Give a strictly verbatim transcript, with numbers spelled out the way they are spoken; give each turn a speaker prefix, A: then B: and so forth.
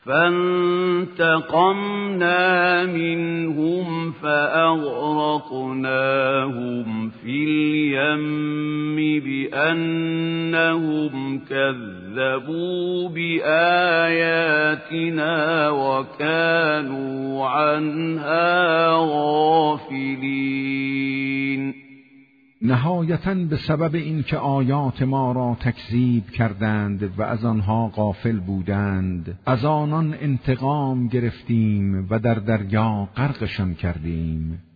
A: فانتقمنا منهم فأغرقناهم في اليم بأنهم كذبوا بآياتنا وكانوا عنها غافلين.
B: نهایتاً به سبب اینکه آیات ما را تکذیب کردند و از آنها غافل بودند، از آنان انتقام گرفتیم و در دریا غرقشان کردیم.